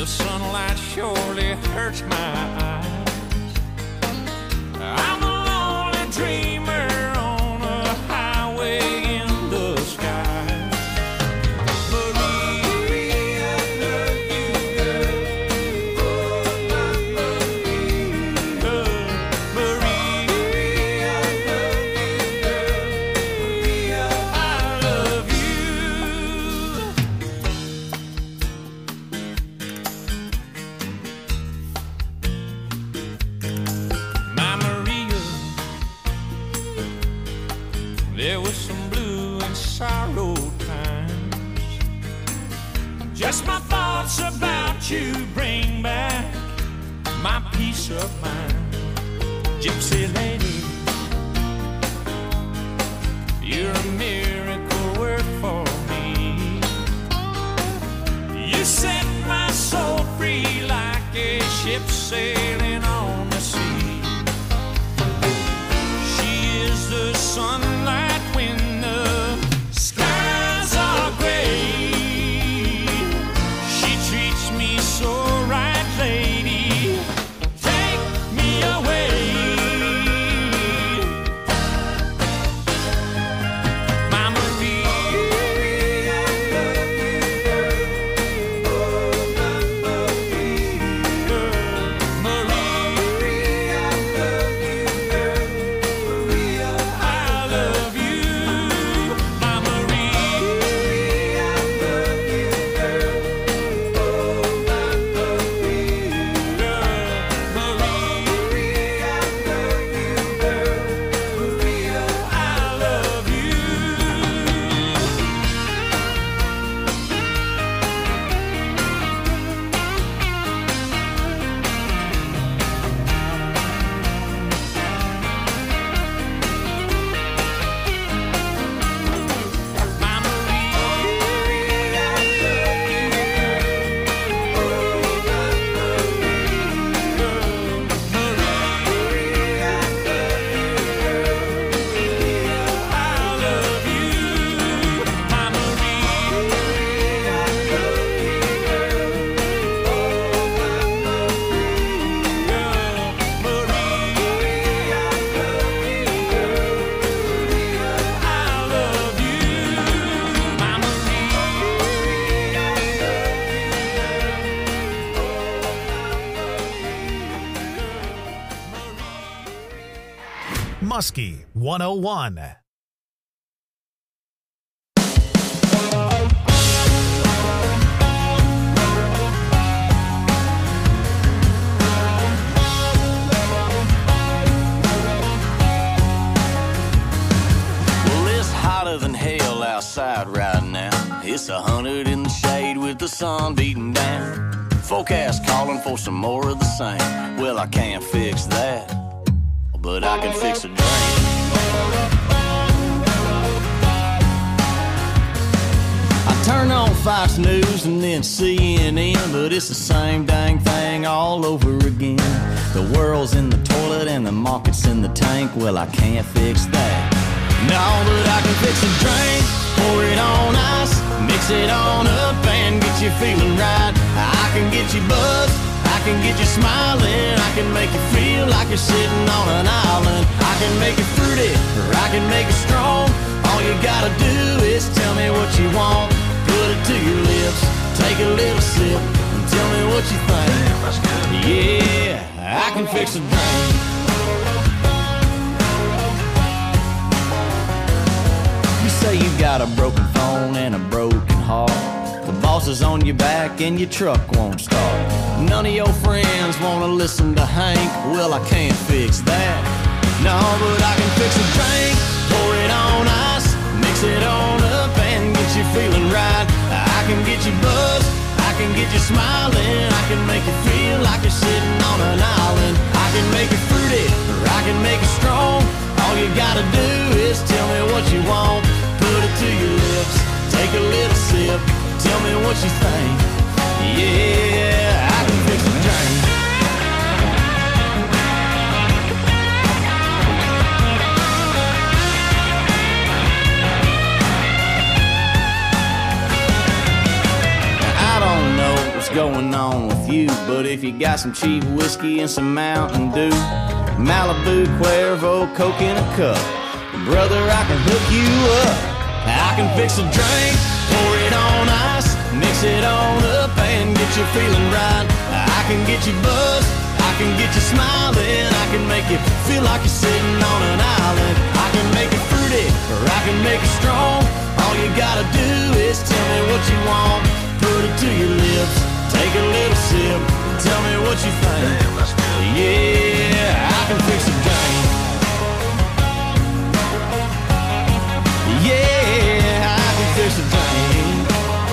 The sunlight surely hurts my eyes. I'm a lonely dreamer on a highway in the sky. Maria, I love you, girl. Oh, I love you, girl. Maria, I love you, girl. Maria, I love you. My Maria, there was some blue and sorrow times. Just my thoughts about you bring back my peace of mind. Gypsy lady, you're a miracle work for me. You set my soul free like a ship sailing on the sea. She is the sunlight when the skies are gray. She treats me so right, lady. Take me away. My Maria, I love you, girl. Oh, I love you, girl. Maria, I love you, girl. Maria, I love you. My Maria, I love you, girl. Oh, I love you, girl. Maria, I love you, girl. Maria, I love you. My Maria, I love you, girl. Oh, I love you, girl. Maria, I love you, girl. Maria, I love you. My Maria, I love you, girl. Oh, I love you, girl. Maria, I love you, girl. Maria, I love you. My Maria, I Muskie 101. Well, it's hotter than hell outside right now. It's 100 in the shade with the sun beating down. Forecast calling for some more of the same. Well, I can't fix that, but I can fix a drain. I turn on Fox News and then CNN, but it's the same dang thing all over again. The world's in the toilet and the market's in the tank. Well, I can't fix that. No, but I can fix a drink, pour it on ice, mix it on up and get you feeling right. I can get you buzzed, I can get you smiling, I can make you feel like you're sitting on an island. I can make it fruity, or I can make it strong. All you gotta do is tell me what you want. Put it to your lips, take a little sip, and tell me what you think. Yeah, I can fix a drink. You say you got a broken phone and a broken heart. The boss is on your back and your truck won't start. None of your friends wanna listen to Hank. Well, I can't fix that. No, but I can fix a drink, pour it on ice, mix it on up and get you feeling right. I can get you buzzed, I can get you smiling, I can make you feel like you're sitting on an island. I can make it fruity, or I can make it strong. All you gotta do is tell me what you want. Put it to your lips, take a little sip, tell me what you think. Yeah, I can fix a drink. going on with you. But if you got some cheap whiskey and some Mountain Dew, Malibu, Cuervo, Coke in a cup, brother, I can hook you up. I can fix a drink, pour it on ice, mix it on up and get you feeling right. I can get you buzzed, I can get you smiling, I can make you feel like you're sitting on an island. I can make it fruity, or I can make it strong. All you gotta do is tell me what you want. Put it to your lips, take a little sip, tell me what you think. Yeah, I can fix a drink. Yeah, I can fix a drink.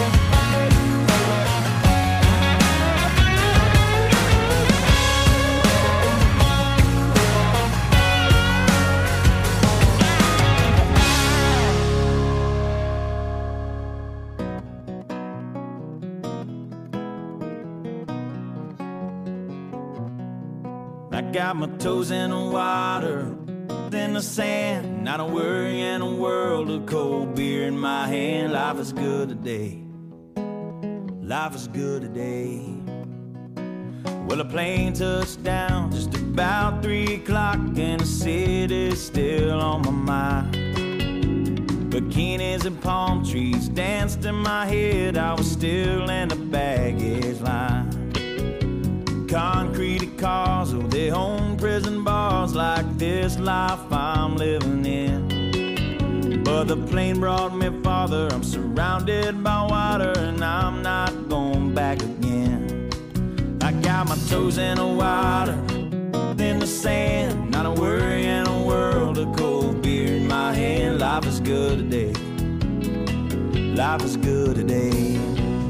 I got my toes in the water, in the sand, not a worry in a world of cold beer in my hand. Life is good today. Life is good today. Well, a plane touched down just about 3 o'clock, and the city's still on my mind. Bikinis and palm trees danced in my head. I was still in the baggage line. Concrete cars, oh, they own prison bars like this life I'm living in. But the plane brought me farther. I'm surrounded by water and I'm not going back again. I got my toes in the water, in the sand, not a worry in a world of cold beer in my hand. Life is good today. Life is good today.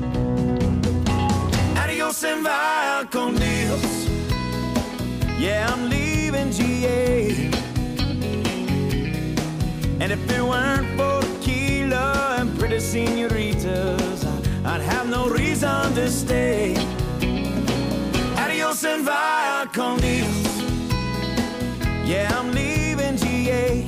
Adios and via con Dios. Yeah, I'm leaving GA. And if it weren't for tequila and pretty senoritas, I'd have no reason to stay. Adios and via con Dios. Yeah, I'm leaving GA.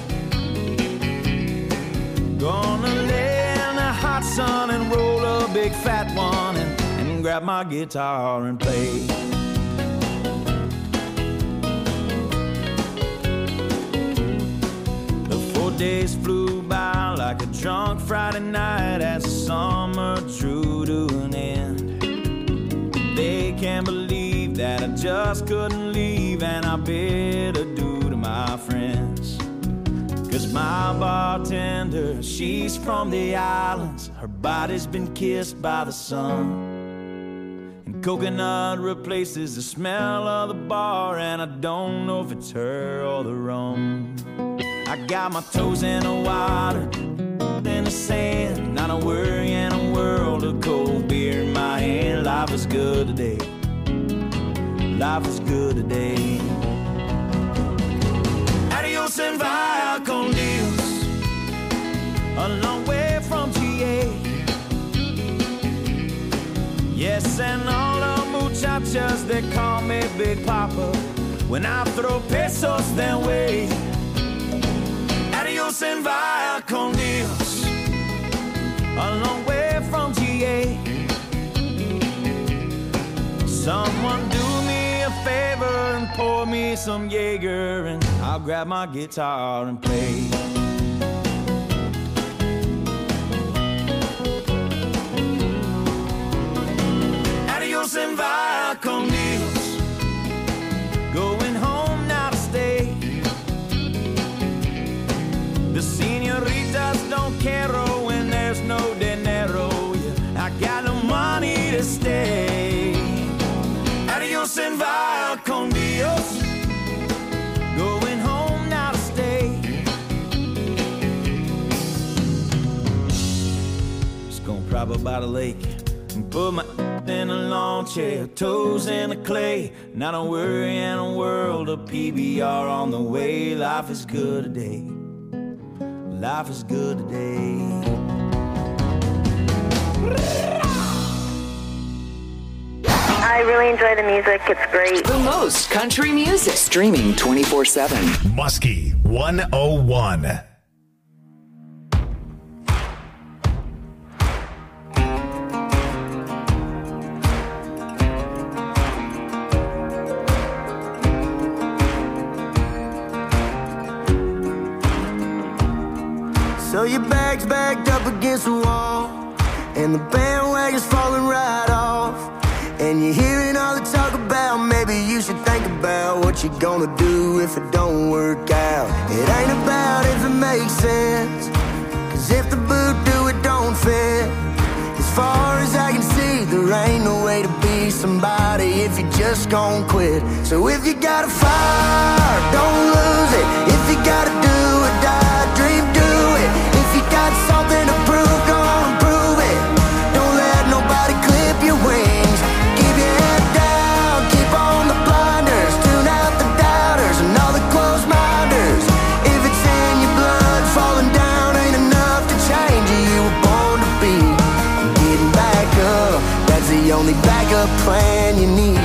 Gonna lay in the hot sun and roll a big fat one and grab my guitar and play. The 4 days flew by like a drunk Friday night as the summer drew to an end. They can't believe that I just couldn't leave, and I bid adieu to my friends. 'Cause my bartender, she's from the islands. Her body's been kissed by the sun. Coconut replaces the smell of the bar, and I don't know if it's her or the rum. I got my toes in the water, in the sand, not a worry in a world of cold beer in my hand. Life is good today. Life is good today. Adios and via con Dios. A long way from GA. Yes, and all the muchachas, they call me Big Papa. When I throw pesos their way. Adios and via con Dios. A long way from GA. Someone do me a favor and pour me some Jaeger, and I'll grab my guitar and play. Adios and via con Dios. Going home now to stay. The senoritas don't care when there's no dinero. Yeah, I got no money to stay. Adios and via con Dios. Going home now to stay. Just gonna prop up by the lake and put my in a lawn chair, toes in the clay. Not a worry in a world of PBR on the way. Life is good today. Life is good today. I really enjoy the music. It's great. The most country music. Streaming 24/7. Muskie 101. So your bag's backed up against the wall, and the bandwagon's falling right off. And you're hearing all the talk about maybe you should think about what you're gonna do if it don't work out. It ain't about if it makes sense, 'cause if the boot do, it don't fit. As far as I can see, there ain't no way to be somebody if you just gon' quit. So if you got a fire, don't lose it. If you gotta do or die, dream, do it. If you got something to prove, go on and prove it. Don't let nobody clip your wings. Keep your head down, keep on the blinders. Tune out the doubters and all the closed minders. If it's in your blood, falling down ain't enough to change you. You were born to be. Getting back up, that's the only backup plan you need.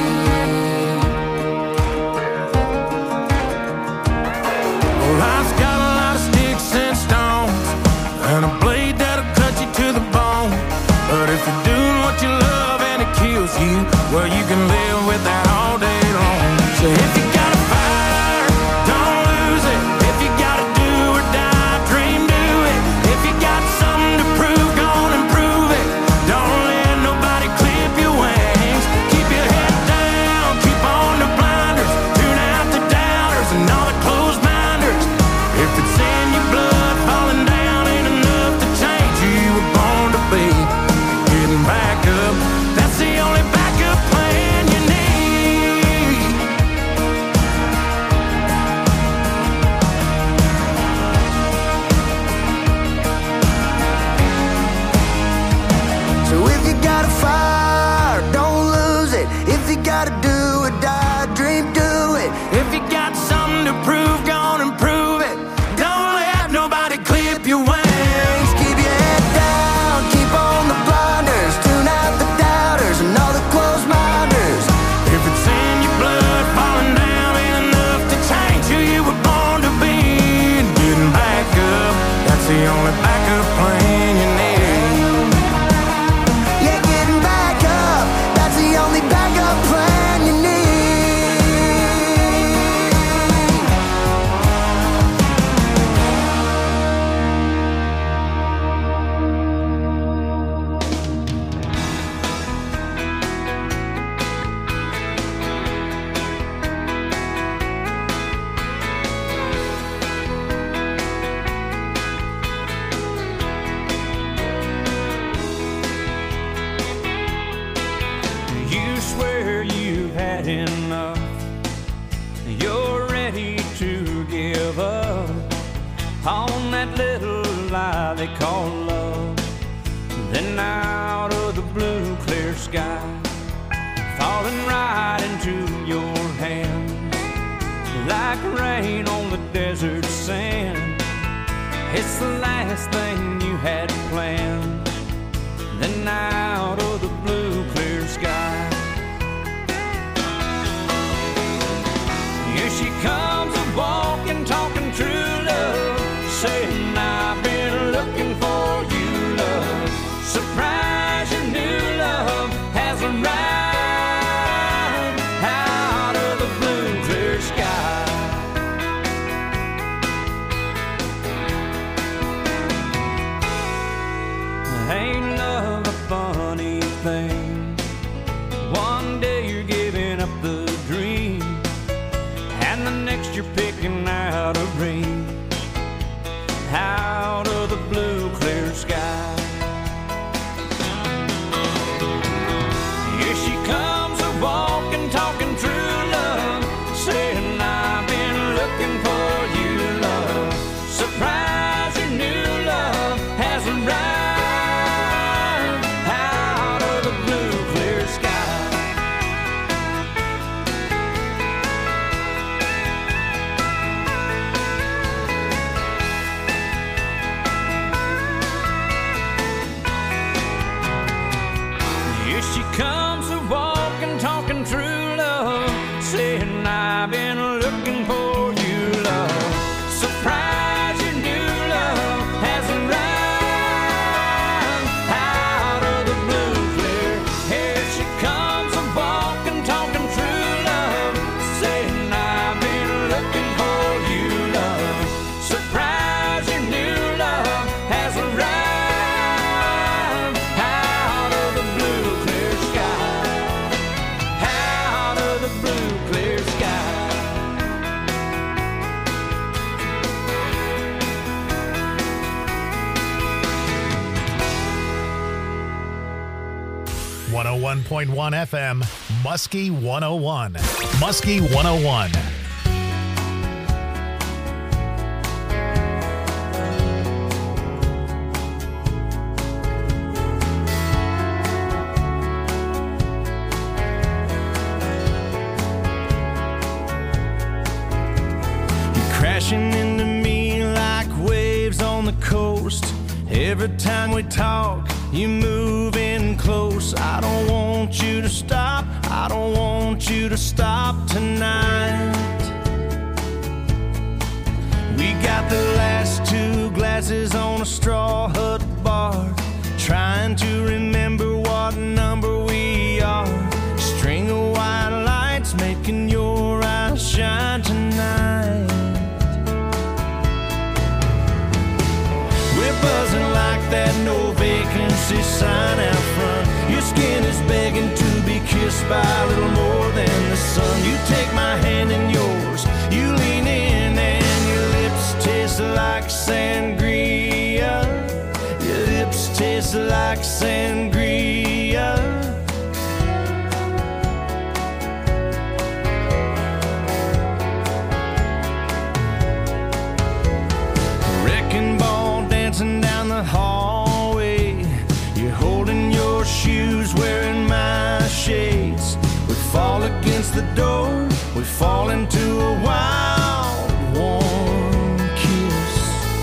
Well, life's got a lot of sticks and stones, and a blade that'll cut you to the bone. But if you're doing what you love and it kills you, well, you can live with that all day long. So if you got a fire, don't lose it. If you gotta do or die, dream, do it. If you got something to prove, go on and prove it. Don't let nobody clip your wings. Keep your head down, keep on the blinders. Tune out the doubters and all the closed minders. If it's in your blood, falling down ain't enough to change who you were born to be. Getting back up, that's the only backup plan you need. So if you got a fire, don't lose it. If you gotta do or die, dream, do it. If you got something to prove, go on and prove it. Don't let nobody clip your wings. Keep your head down, keep on the blinders. Tune out the doubters and all the closed minders. If it's in your blood, falling down ain't enough to change who you were born to be. And getting back up, that's the only backup plan you need. Yeah, getting back up, that's the only backup plan you need. You swear you've had enough. You're ready to give up on that little lie they call love. Then out of the blue clear sky, falling right into your hands like rain on the desert sand. It's the last thing you had planned. Then out of the blue clear sky, here she comes a-walking, talking true love, saying I've been looking for you, love. Surprise, your new love has arrived out of the blue clear sky. Ain't love a funny thing? One day you're giving up the dream, and the next you're picking out a ring out of the blue clear sky. Here she comes a-walking, talking true love, saying I've been looking for you, love. Surprise, your new love has arrived out of the blue clear sky. Here she comes a-walking, talking true love, saying I've been looking for you, love. Surprise, your new love has arrived out of the blue clear. Here she comes a-walking, talking true love, saying I've been looking for you, love. Surprise, your new love 101.1 FM, Muskie 101. Muskie 101. Crashing into me like waves on the coast. Every time we talk, you move in close. I don't want you to stop. I don't want you to stop tonight. We got the last 2 glasses on a straw hut bar, trying to remember what number we are. String of white lights making your eyes shine tonight. We're buzzing like that no vacancy sign out front. Your skin is begging to be kissed by a little more than the sun. You take my hand in yours, you lean in, and your lips taste like sangria. Your lips taste like sangria. Wrecking ball dancing down the hallway. You're holding your shoes, wearing my shades. We fall against the door, we fall into a wild, warm kiss.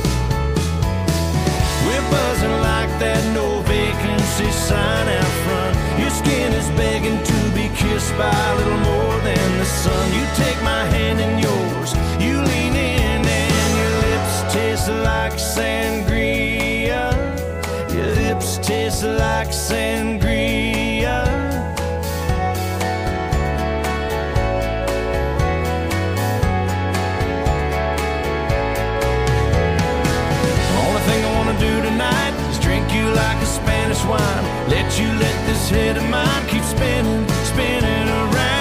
We're buzzing like that no vacancy sign out front. Your skin is begging to be kissed by a little more than the sun. You take my hand in yours, you lean in, and your lips taste like sangria. Your lips taste like sangria. Only thing I wanna do tonight is drink you like a Spanish wine. Let you let this head of mine keep spinning, spinning around.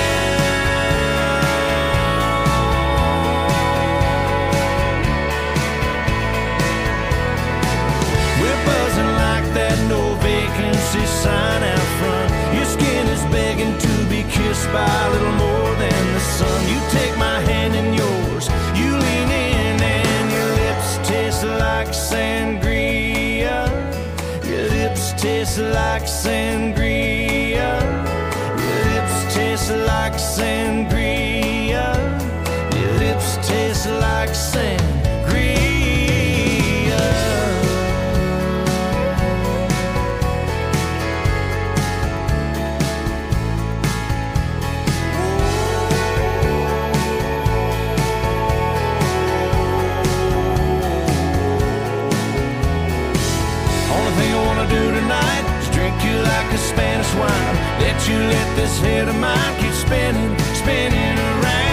That no vacancy sign out front. Your skin is begging to be kissed by a little more than the sun. You take my hand in yours, you lean in, and your lips taste like sangria. Your lips taste like sangria. Your lips taste like sangria. Your lips taste like sangria. Like a Spanish wine, let you let this head of mine keep spinning, spinning around.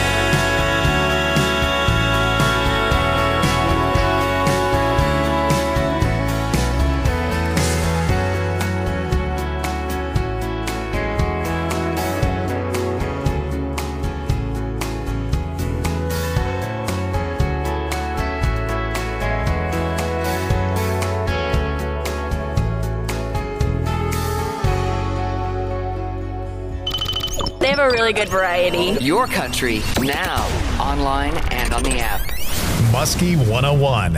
They have a really good variety. Your country, now, online and on the app. Muskie 101.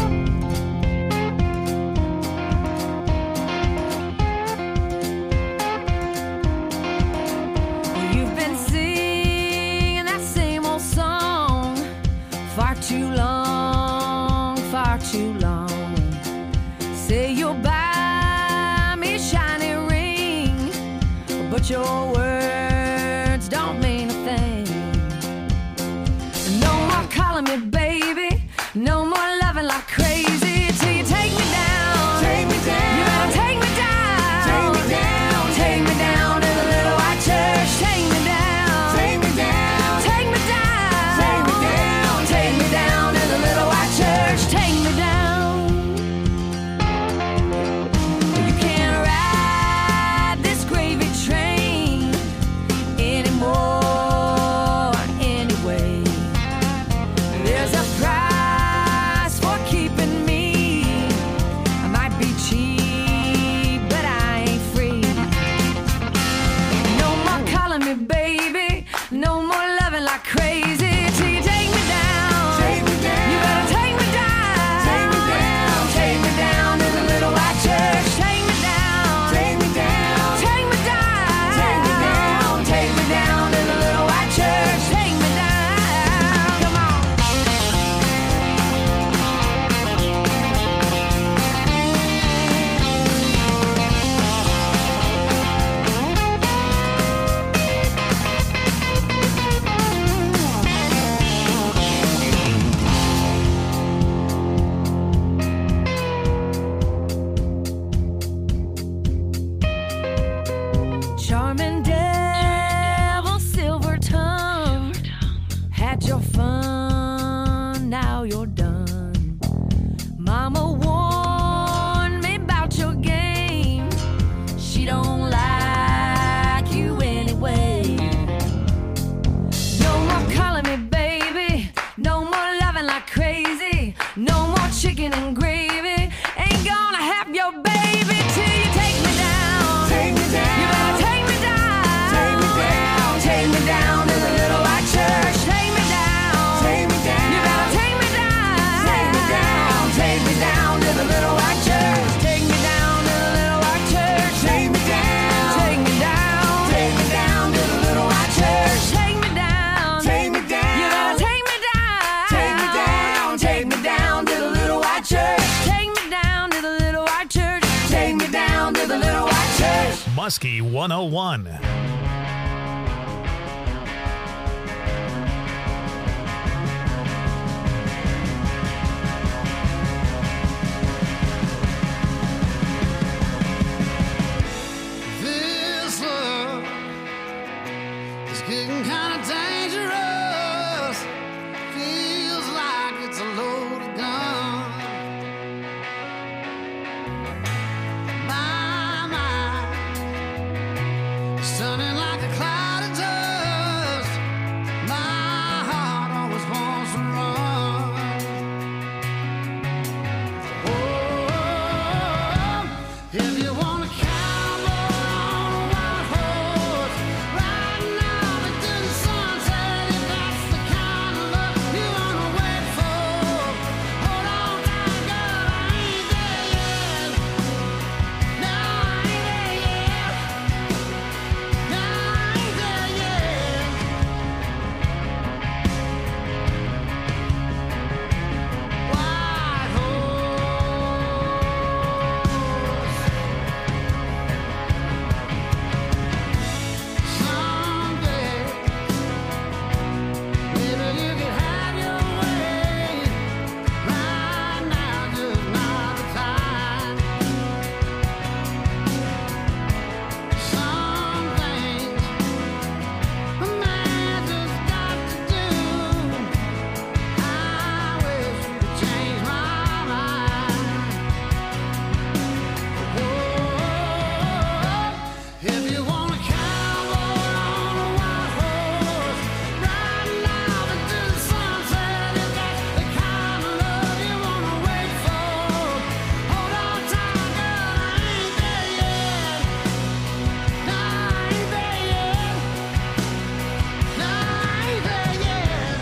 You've been singing that same old song far too long, far too long. Say you'll buy me a shiny ring, but your words don't mean a thing. No more calling me baby, no more loving like crazy till you take me down. Take me down. You better take me down. Take me down. Take me down to the little white church. Take me down. Take me down. Take me down. Take me down. Take me down to the little white church. Take me down. You can't ride this gravy train Muskie 101. This love is getting kind of dangerous. Feels like it's a loaded gun. My mind is turning like a cloud of dust. My heart always wants to run. Oh, if you wanna cowboy on a white horse, riding out into the sunset, if that's the kind of love you wanna wait for, hold on tight, girl, I ain't there yet. No, I ain't there yet. No, I ain't there yet. White horse. Someday, maybe you could have your way. Right now, just not the time. Some things a man just got to do. I wish you could change my mind. If you want a cowboy on a white horse, riding out into the sunset, if that's the kind of love you wanna wait for, hold on tight, girl, I ain't there yet. No, I ain't there yet. No, I ain't there yet.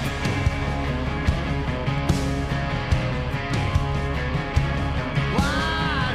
White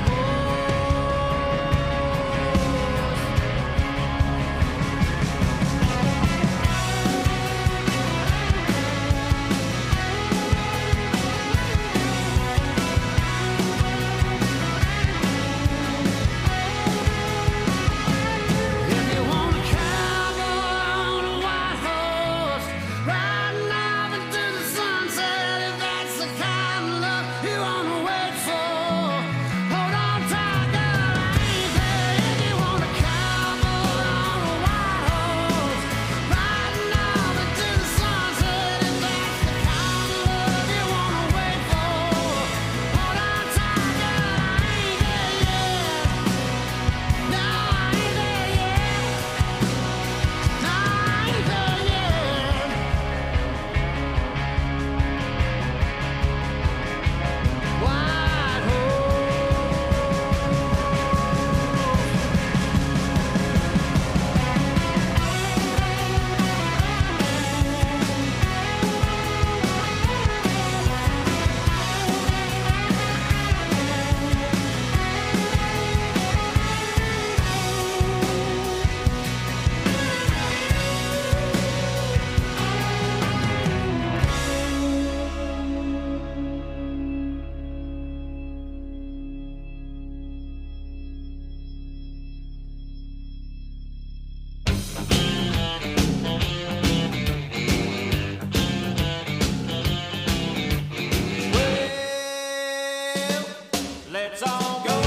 If you want a cowboy on a white horse, riding out into the sunset, if that's the kind of love you wanna wait for, hold on tight, girl, I ain't there. If you want a cowboy on a white horse, riding out into the sunset, if that's the kind of love you wanna wait for, hold on tight, girl, I ain't there yet. No, I ain't there yet. No, I ain't there yet. White Let's all go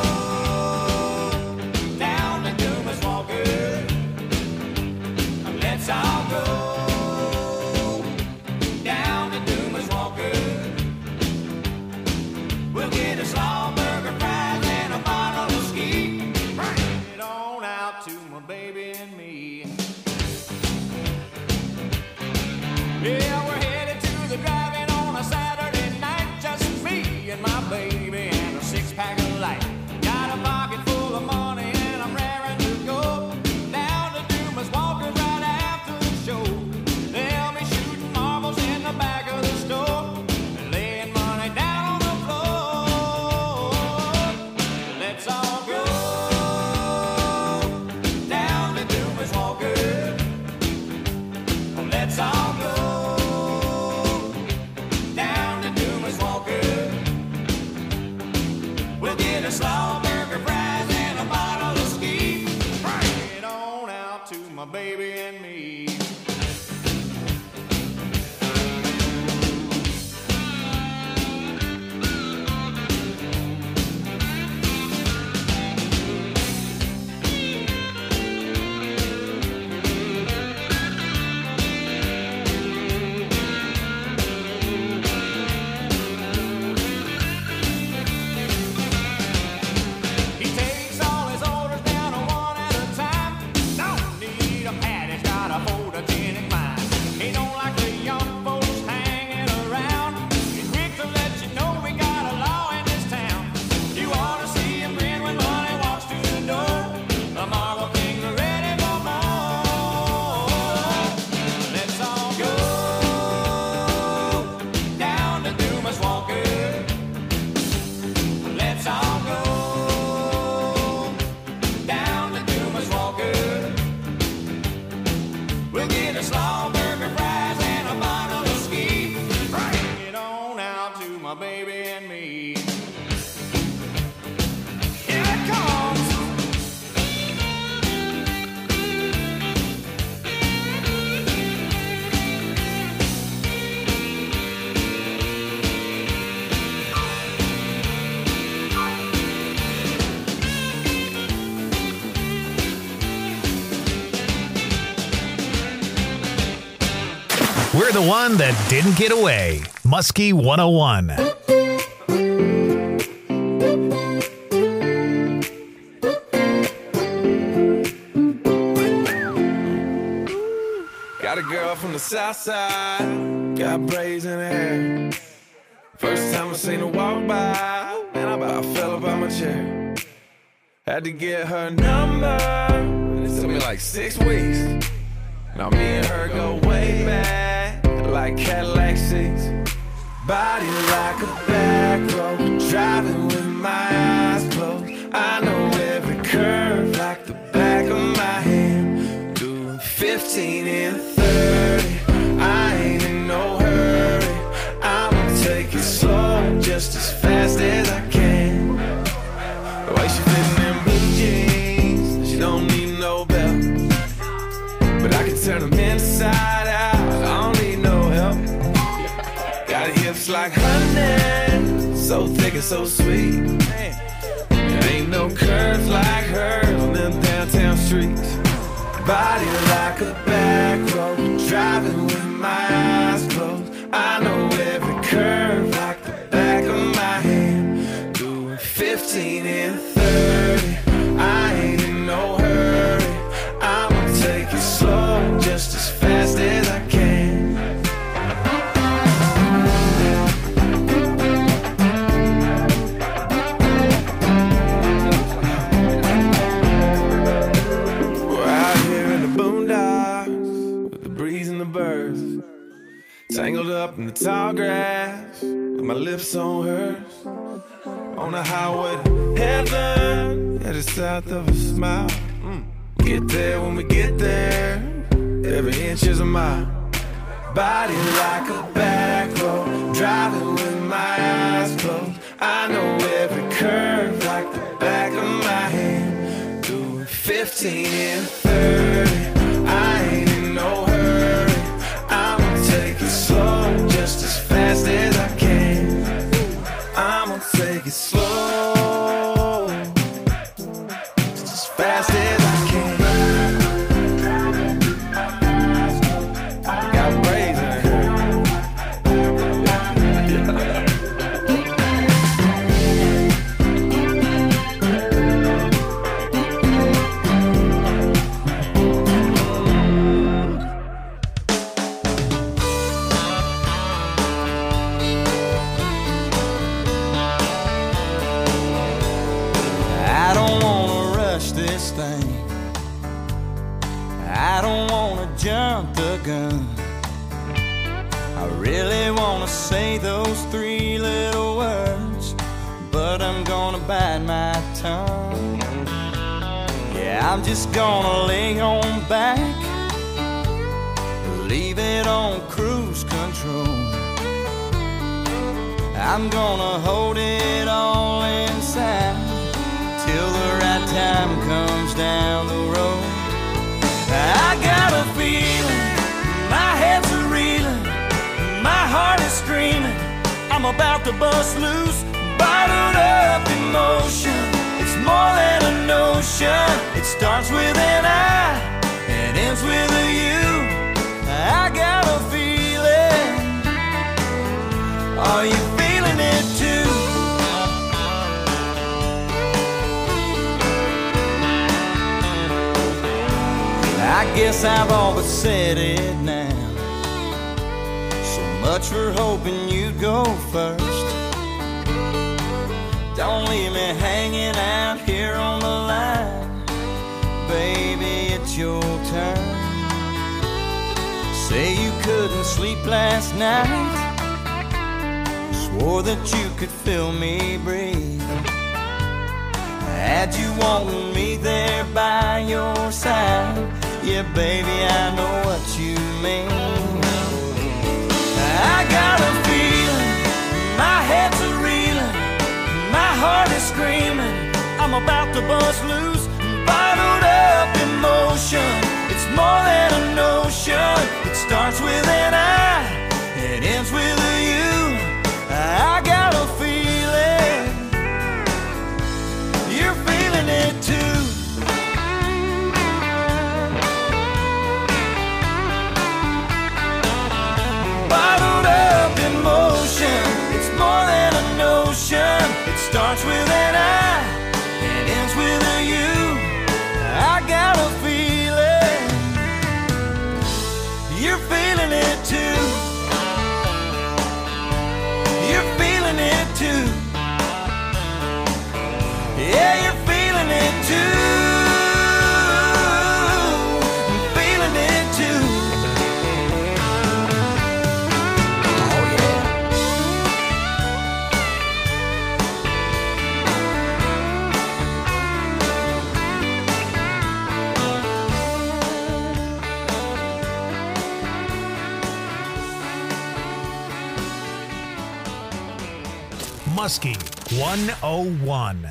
down to Dumas Walker. Let's all go down to Dumas Walker. We'll get a slaw burger, fries, and a bottle of ski. Bring it on out to my baby and me. Yeah, we're headed to the drive-in on a Saturday night, just me and my baby and a six-pack of light. Got a pocket full of money and I'm raring to go down to Dumas Walker right after the show. They'll be shooting marbles in the back of the store and laying money down on the floor. Let's all go down to Dumas Walker. Let's all go my baby and me. We're the one that didn't get away. Muskie 101. Got a girl from the south side, got braids in her hair. First time I seen her walk by, and I about fell up out my chair. Had to get her number, it took me like 6 weeks. Now me and her go way back, like Cadillac seats. Body like a back road, driving with my eyes closed. I know every curve like the back of my hand. Doing 15 and 30, I ain't in no hurry. I'ma take it slow, just as fast as I can. The way she fitting in blue jeans, she don't need no belt. But I can turn them inside out, I don't need no help. Got hips like honey, so thick and so sweet. There ain't no curves like hers on them downtown streets. Body like a back road, driving with my eyes closed. I know every curve like the back of my hand. Doing 15 and 30, I ain't in no hurry. I'ma take it slow, just as fast as I can. We're out here in the boondocks with the breeze and the birds, tangled up in the tall grass with my lips on hers. On the highway to heaven, headed south of a smile. Get there when we get there, every inch is a mile. Body like a back road, driving with my eyes closed. I know every curve like the back of my hand. Doing 15 and 30, I ain't in no hurry. I'ma take it slow, just as fast as I can. I'ma take it slow, just as fast as I can. Got braids in her hair. I don't wanna rush this thing. I don't wanna jump the gun. I really wanna say those 3 little words, but I'm gonna bite my tongue. Yeah, I'm just gonna lay on back, leave it on cruise control. I'm gonna hold it all inside till the right time comes down the road. I I'm about to bust loose, bottled up emotion. It's more than a notion. It starts with an I and ends with a you. I got a feeling. Are you feeling it too? I guess I've all but said it now. So much for hoping you'd go first. Don't leave me hanging out here on the line. Baby, it's your turn. Say you couldn't sleep last night. Swore that you could feel me breathe. Had you wanting me there by your side. Yeah, baby, I know what you mean. I got a feeling, my head's a reeling, my heart is screaming. I'm about to bust loose, bottled up emotion. It's more than a notion. It starts with an I, it ends with a you. I got a feeling, you're feeling it too. Bottled up emotion, it's more than a notion. It starts with an I, it ends with a you. I got a feeling, you're feeling it too. You're feeling it too. Yeah, you're feeling it too. Feeling it too. Oh yeah. Muskie 101.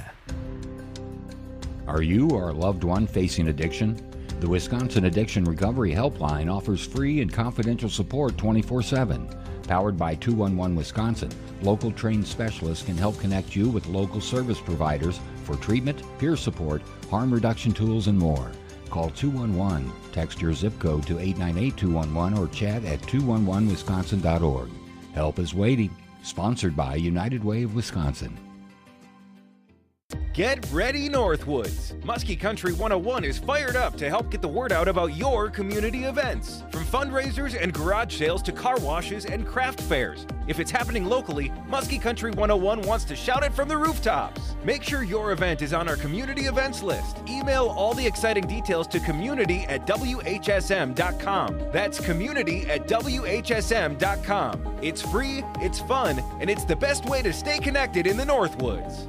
Are you or a loved one facing addiction? The Wisconsin Addiction Recovery Helpline offers free and confidential support 24/7. Powered by 211 Wisconsin, local trained specialists can help connect you with local service providers for treatment, peer support, harm reduction tools, and more. Call 211, text your zip code to 898-211, or chat at 211wisconsin.org. Help is waiting. Sponsored by United Way of Wisconsin. Get ready, Northwoods! Muskie Country 101 is fired up to help get the word out about your community events. From fundraisers and garage sales to car washes and craft fairs. If it's happening locally, Muskie Country 101 wants to shout it from the rooftops. Make sure your event is on our community events list. Email all the exciting details to community@whsm.com. That's community@whsm.com. It's free, it's fun, and it's the best way to stay connected in the Northwoods.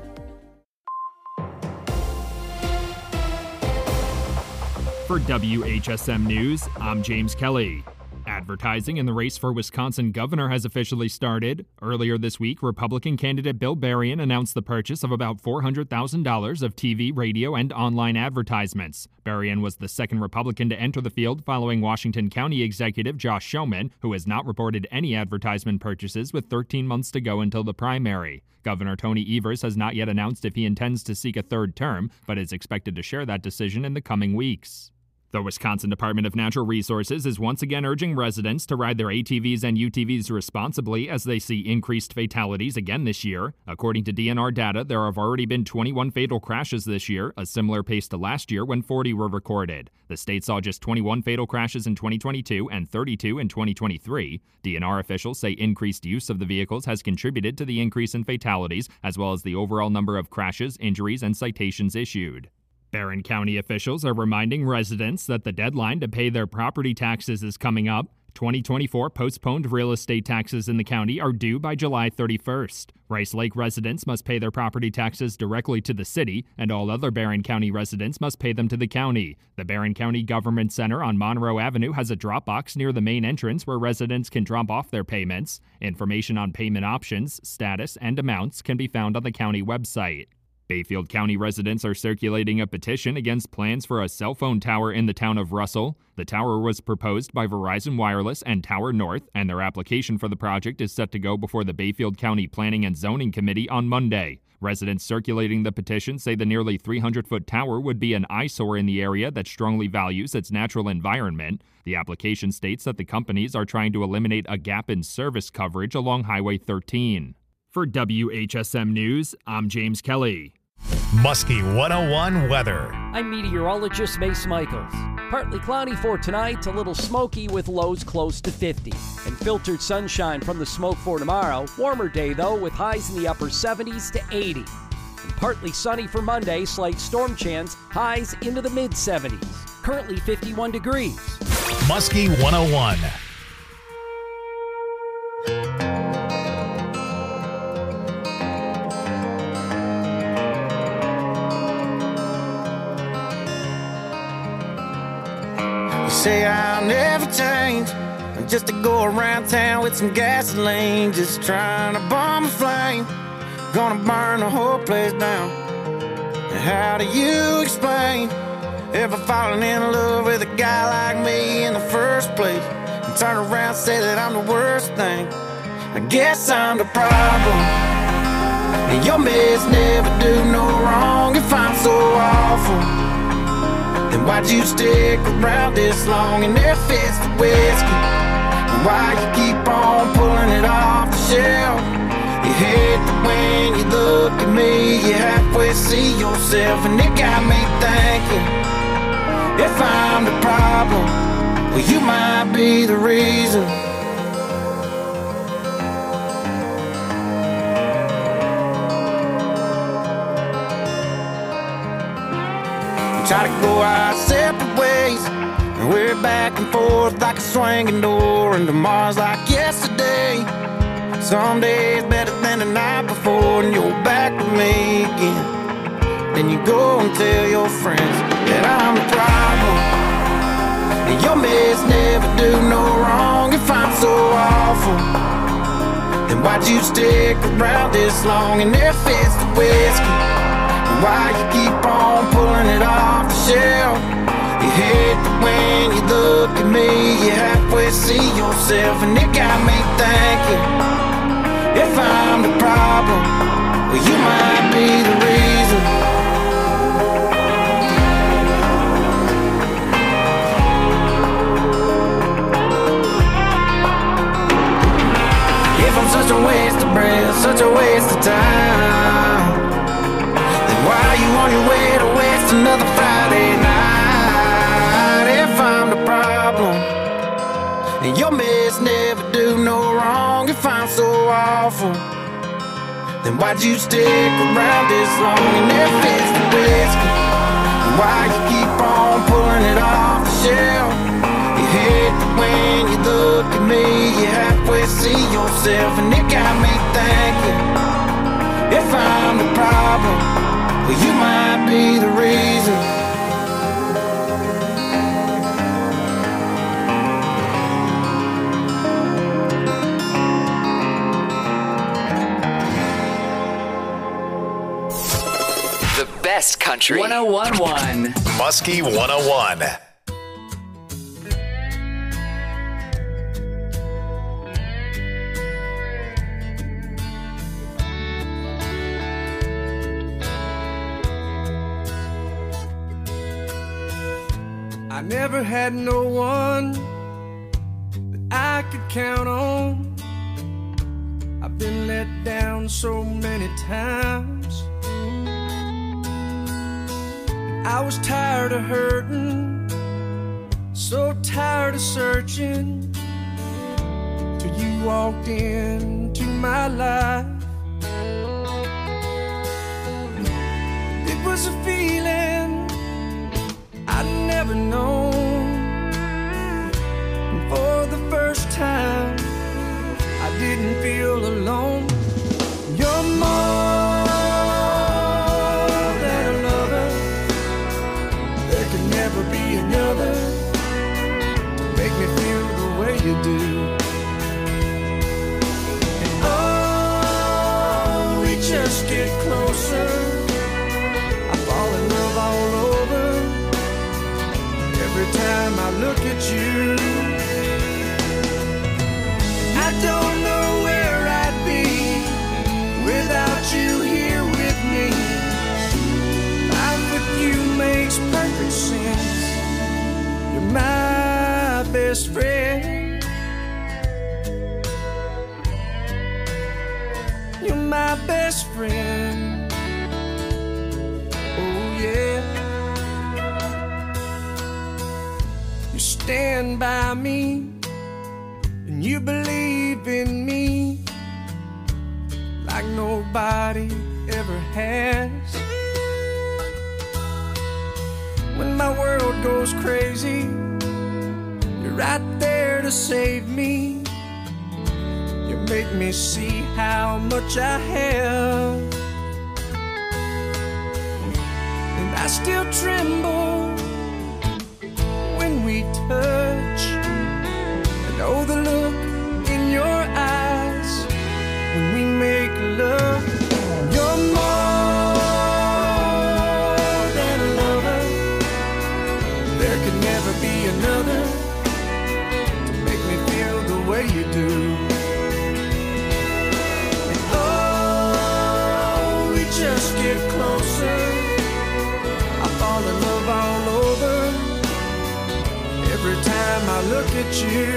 For WHSM News, I'm James Kelly. Advertising in the race for Wisconsin governor has officially started. Earlier this week, Republican candidate Bill Berrien announced the purchase of about $400,000 of TV, radio, and online advertisements. Berrien was the second Republican to enter the field following Washington County Executive Josh Schoeman, who has not reported any advertisement purchases with 13 months to go until the primary. Governor Tony Evers has not yet announced if he intends to seek a third term, but is expected to share that decision in the coming weeks. The Wisconsin Department of Natural Resources is once again urging residents to ride their ATVs and UTVs responsibly as they see increased fatalities again this year. According to DNR data, there have already been 21 fatal crashes this year, a similar pace to last year when 40 were recorded. The state saw just 21 fatal crashes in 2022 and 32 in 2023. DNR officials say increased use of the vehicles has contributed to the increase in fatalities, as well as the overall number of crashes, injuries, and citations issued. Barron County officials are reminding residents that the deadline to pay their property taxes is coming up. 2024 postponed real estate taxes in the county are due by July 31st. Rice Lake residents must pay their property taxes directly to the city, and all other Barron County residents must pay them to the county. The Barron County Government Center on Monroe Avenue has a drop box near the main entrance where residents can drop off their payments. Information on payment options, status, and amounts can be found on the county website. Bayfield County residents are circulating a petition against plans for a cell phone tower in the town of Russell. The tower was proposed by Verizon Wireless and Tower North, and their application for the project is set to go before the Bayfield County Planning and Zoning Committee on Monday. Residents circulating the petition say the nearly 300-foot tower would be an eyesore in the area that strongly values its natural environment. The application states that the companies are trying to eliminate a gap in service coverage along Highway 13. For WHSM News, I'm James Kelly. Muskie 101 weather. I'm meteorologist Mace Michaels. Partly cloudy for tonight, a little smoky with lows close to 50. And filtered sunshine from the smoke for tomorrow. Warmer day, though, with highs in the upper 70s to 80. And partly sunny for Monday, slight storm chance, highs into the mid-70s. Currently 51 degrees. Muskie 101. Say I'll never change, just to go around town with some gasoline, just trying to bomb a flame, gonna burn the whole place down. And how do you explain ever falling in love with a guy like me in the first place, and turn around and say that I'm the worst thing? I guess I'm the problem, and your mess never do no wrong. If I'm so awful, then why'd you stick around this long and there fits the whiskey? And why you keep on pulling it off the shelf? You hate that when you look at me, you halfway see yourself, and it got me thinking, if I'm the problem, well, you might be the reason. Try to go our separate ways, and we're back and forth like a swinging door, and tomorrow's like yesterday. Some days better than the night before, and you're back with me again. Then you go and tell your friends that I'm the problem, and your mess never do no wrong. If I'm so awful, then why'd you stick around this long and there fits the whiskey? Why you keep on pulling it off the shelf? You hate that when you look at me, you halfway see yourself, and it got me thinking, if I'm the problem, well, you might be the reason. If I'm such a waste of breath, such a waste of time, why you on your way to waste another Friday night? If I'm the problem, and your mess never do no wrong. If I'm so awful, then why'd you stick around this long and there fits the whiskey? And why you keep on pulling it off the shelf? You hate that when you look at me, you halfway see yourself, and it got me thinking, if I'm the problem, well, you might be the reason. The best country. 101.1 Muskie 101. I never had no one that I could count on. I've been let down so many times. I was tired of hurting, so tired of searching, till you walked into my life. It was a feeling I'd never known. And for the first time, I didn't feel alone. You're more than a lover. There can never be another to make me feel the way you do. And oh, we just get closer I look at you. I don't know where I'd be without you here with me. Life with you makes perfect sense. You're my best friend. You're my best friend. Oh yeah. You stand by me and you believe in me like nobody ever has. When my world goes crazy, you're right there to save me. You make me see how much I have, and I still tremble when we touch. I know the look in your eyes when we make love. You're more than a lover. There could never be another to make me feel the way you do. And oh, we just get closer. I fall in love all over every time I look at you.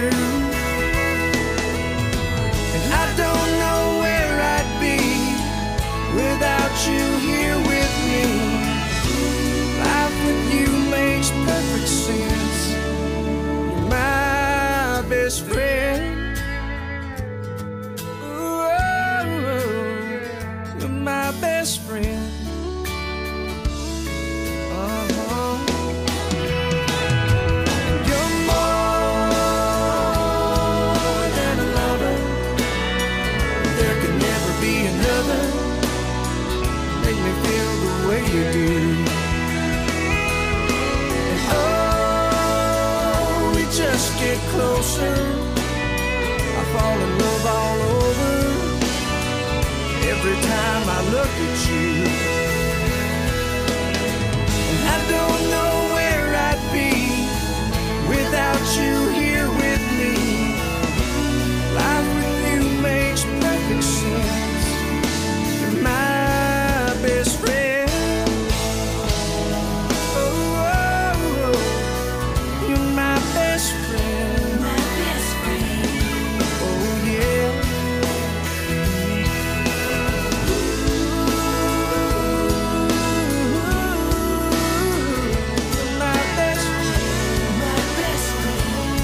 And I don't know where I'd be without you here with me. Life with you makes perfect sense. You're my best friend. Ooh, you're my best friend. You're more than a lover. There could never be another. Make me feel the way you do. And oh, we just get closer. I fall in love all over every time I look at you. And I don't know where I'd be without you here with me. Life with you makes perfect sense. You're my best friend. Oh, you're my best friend. My best friend. Oh yeah. You're my best friend. My best friend.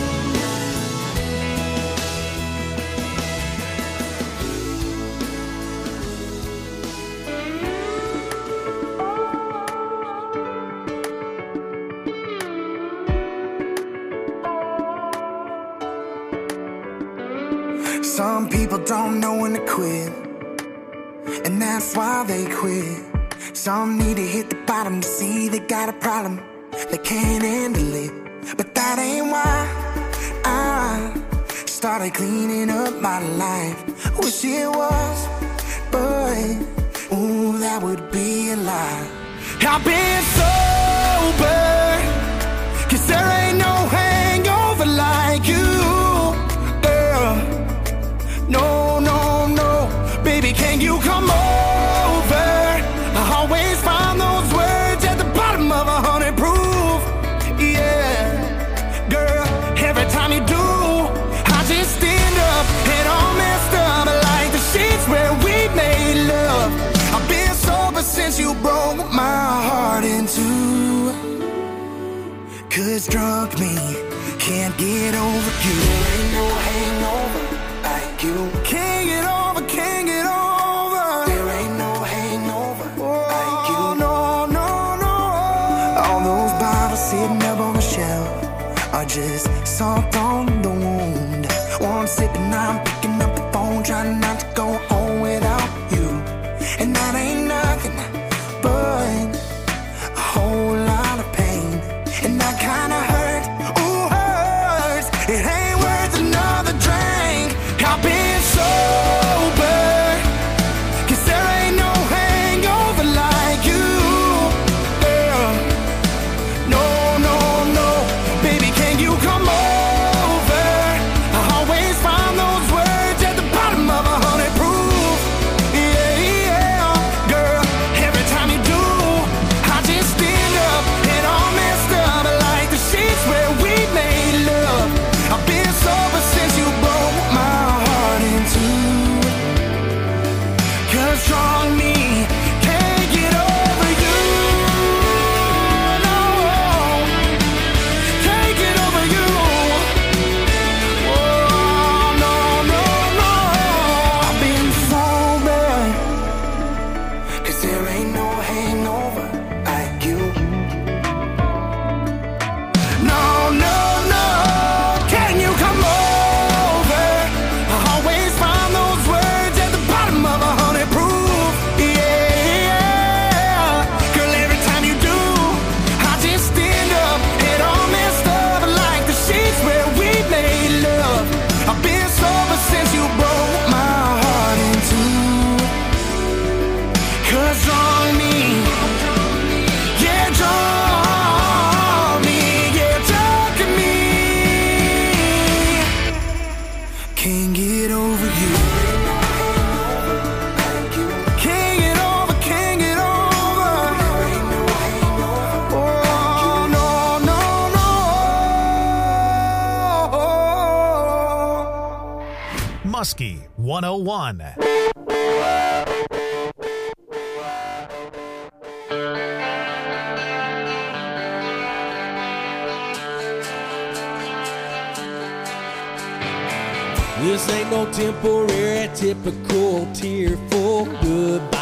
Some people don't know when to quit, and that's why they quit. Some need to hit the bottom to see they got a problem. They can't handle it, but that ain't why I started cleaning up my life. Wish it was, but ooh, that would be a lie. I've been sober, 'cause there ain't no hangover like you, girl. No, no, no, baby, can you come over? I always find those words at the bottom of 100 proof. Yeah, girl, every time you do, I just stand up and all messed up like the sheets where we made love. I've been sober since you broke my heart in two. 'Cause drunk me can't get over you. There ain't no hangover like you. Can't get over, can't get over. There ain't no hangover like you. No, no, no. All those bottles sitting up on the shelf are just salt on the wound. One sip and I'm picking up the phone, trying not to go home without you. And that ain't nothing but a whole lot of pain. And that kinda hurt, ooh, hurts. It ain't worth another drink. I've been sober, 'cause there ain't no hangover like you, girl. No, no, no, baby, can you Muskie 101. This ain't no temporary, typical, tearful goodbye.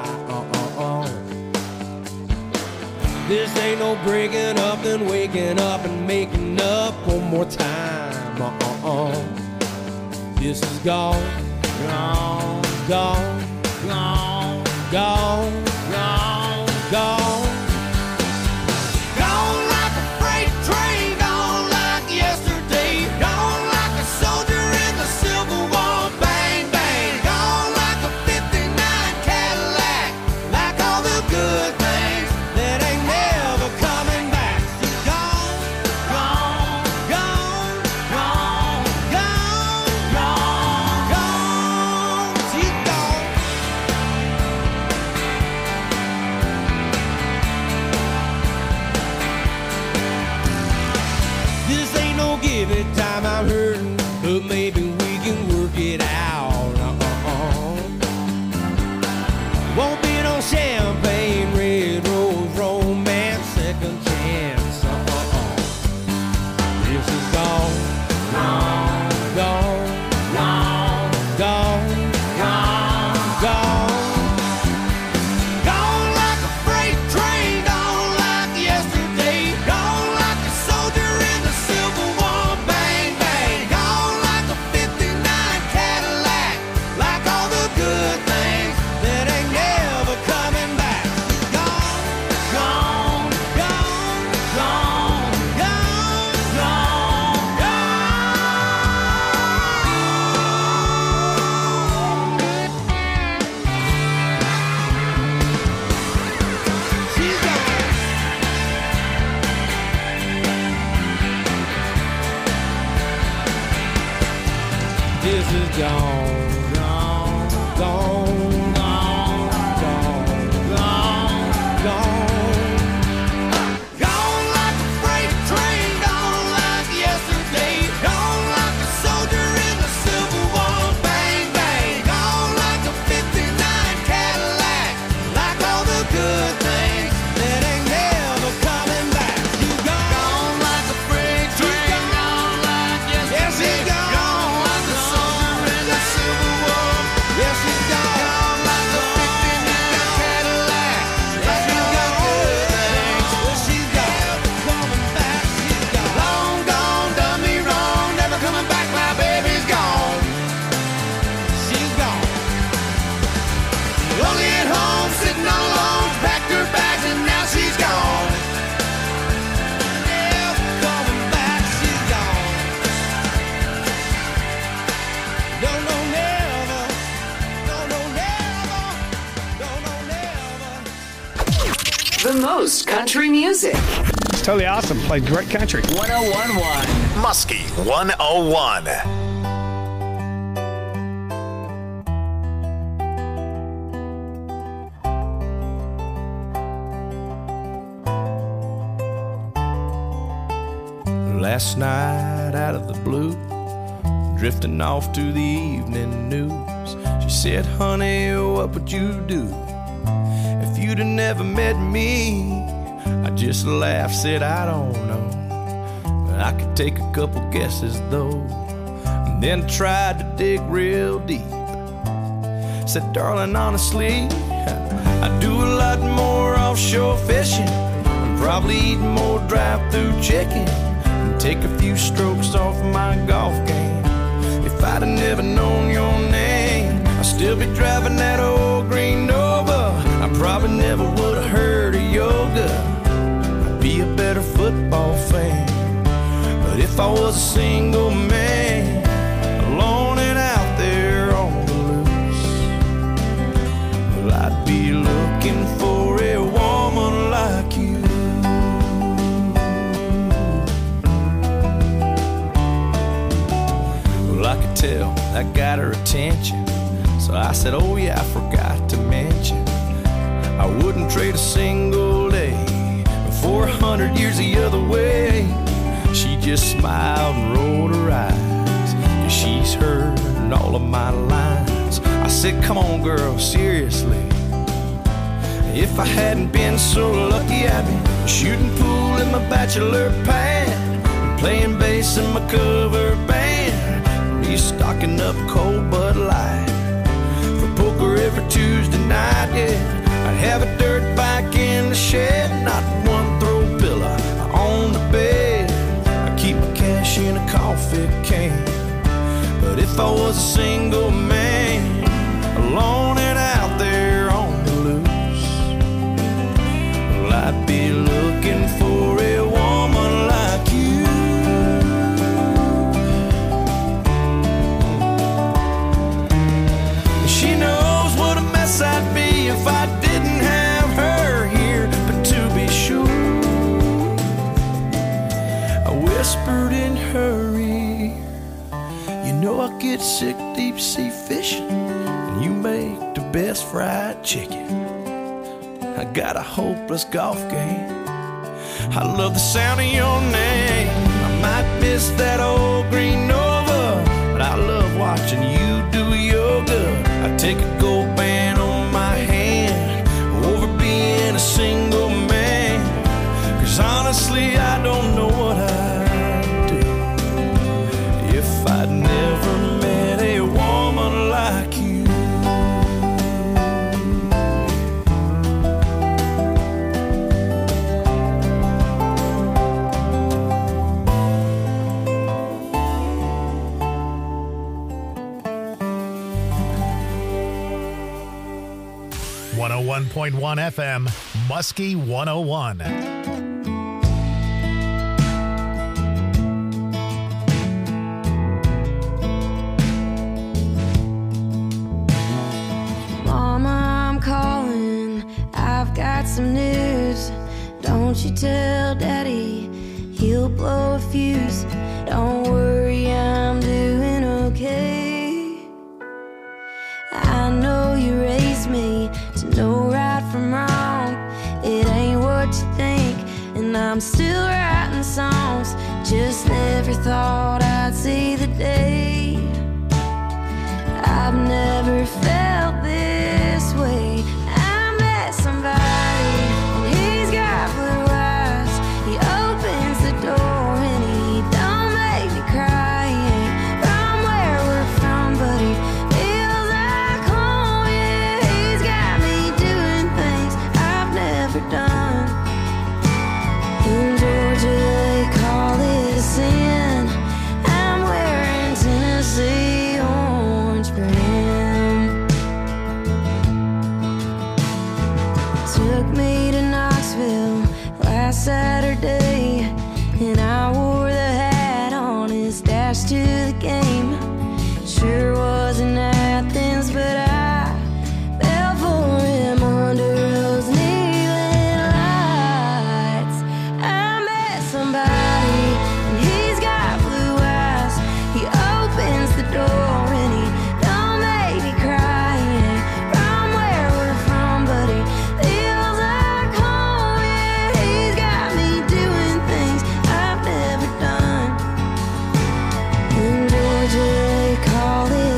This ain't no breaking up, then waking up and making up one more time. This is gone, gone, gone, gone, gone, gone, gone. Gone like a freight train, gone like yesterday, gone like a soldier in the Civil War. Bang, bang, gone like a 59 Cadillac, like all the good things that ain't never coming back. She's gone, gone, gone, gone, gone, gone, gone. She's gone. This ain't no give it time, I'm hurting, but maybe we can work it out. Won't be no champagne, red rose, romance, second chance. This is gone, gone, gone, gone, gone, gone, gone. Gone like a freight train, gone like yesterday, gone like a soldier in the Civil War. Bang, bang, gone like a 59 Cadillac, like all the good things that ain't never coming back. Gone, gone, gone, gone, gone, gone, gone. She's gone. This is gone, gone, gone, gone, gone, gone, gone. Gone like a freight train, gone like yesterday, gone like a soldier in the Civil War. Bang, bang, gone like a 59 Cadillac, like all the good things that ain't never coming back. She's gone like a freight train, gone like yesterday. Yes, she's gone like a soldier in the Civil War. Yes, she's gone like a 59 Cadillac, like all the good things. Well, she's gone, coming back. She's gone. Long gone, done me wrong, never coming back. My baby's gone. She's gone. Lonely at home, sitting all alone, packed her bags and now she's gone. Never coming back. She's gone. No, no, never. No, no, never. No, no, never. The most country music. It's totally awesome. Played great country. 1011. Muskie 101. Last night out of the blue, drifting off to the evening news. She said, honey, what would you do if you'd have never met me? I just laughed, said, I don't know. I could take a couple guesses though. And then tried to dig real deep. Said, darling, honestly, I do a lot more offshore fishing and probably eat more drive-through chicken and take a few strokes off my golf game. If I'd have never known your name, I'd still be driving that old green Nova. I probably never would have heard of yoga. I'd be a better football fan. But if I was a single man, alone and out there on the loose, well, I'd be looking for a woman like you. Well, I could tell that got her attention, so I said, oh yeah, I forgot to mention, I wouldn't trade a single day for 100 years the other way. She just smiled and rolled her eyes, 'cause she's heard all of my said, come on, girl, seriously. If I hadn't been so lucky, I'd be shooting pool in my bachelor pad, and playing bass in my cover band, restocking up cold Bud Light for poker every Tuesday night, yeah. I'd have a dirt bike in the shed, not one throw pillow on the bed. I keep my cash in a coffee can. But if I was a single man, alone and out there on the loose, well, I'd be looking for a woman like you. She knows what a mess I'd be if I didn't have her here. But to be sure, I whispered in her ear, you know I get sick deep sea fishing, and you make the best fried chicken. I got a hopeless golf game. I love the sound of your name. I might miss that old green Nova, but I love watching you do yoga. I take a gold band on my hand over being a single man, 'cause honestly I don't know what I'd do if I'd never met a woman like you. .1 FM, Muskie 101. Mama, I'm calling. I've got some news. Don't you tell Daddy, he'll blow a fuse. Don't worry, I'm doing okay. I know you raised me to know right from wrong. It ain't what you think, and I'm still writing songs. Just never thought I'd see the day. I've never felt this way. I met somebody, and he's got blue eyes. He opens the door, and he don't make me cry. He ain't from where we're from, but he feels like home. Yeah, he's got me doing things I've never done. In Georgia, they call it a sin. I'm wearing Tennessee orange for him. Took me to Knoxville last Saturday, and I wore the hat on his dash to the game. Sure was in Athens, but I fell for him under those neon lights. I met somebody, and he's got blue eyes. He opens the door, and he don't make me cry. He ain't from where we're from, but he feels like home. Yeah, he's got me doing things I've never done. In Georgia, they call it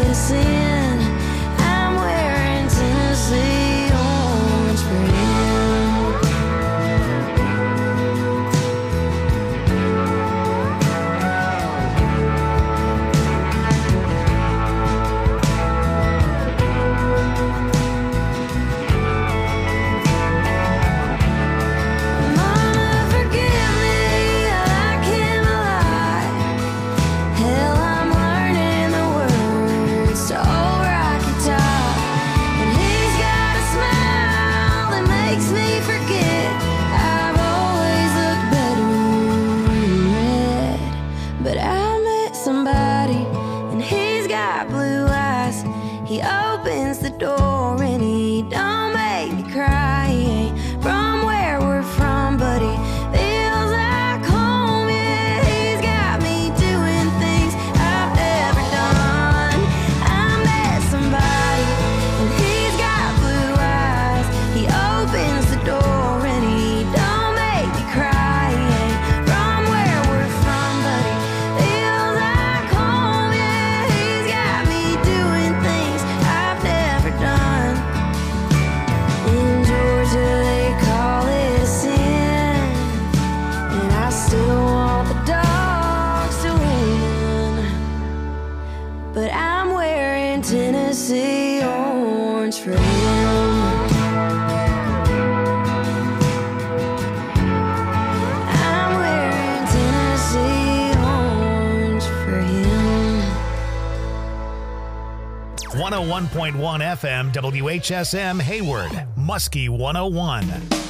101.1 FM, WHSM Hayward, Muskie 101.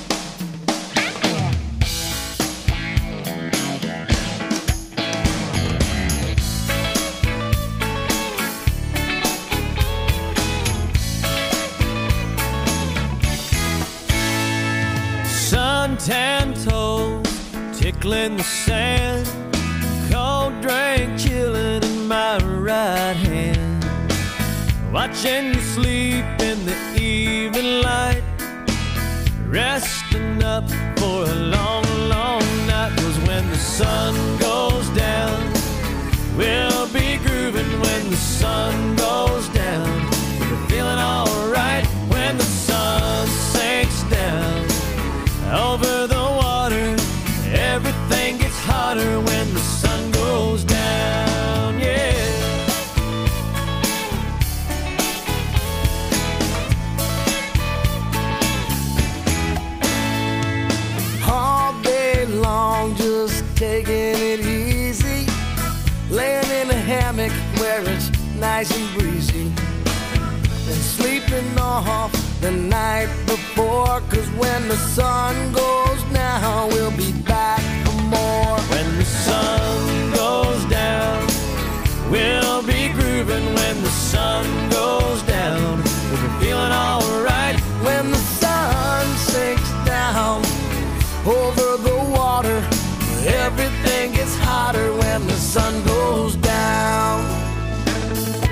Suntan toes tickling the sand, cold drink chilling in my right hand, watching you sleep in the evening light, resting up for a long, long night. 'Cause when the sun goes down, we'll be grooving. When the sun goes down, we're feeling alright. When the sun sinks down over the water, everything gets hotter when the sun goes down, yeah. All day long, just taking it easy, laying in a hammock where it's nice and breezy, and sleeping off the night before. 'Cause when the sun goes down, we'll be back for more. When the sun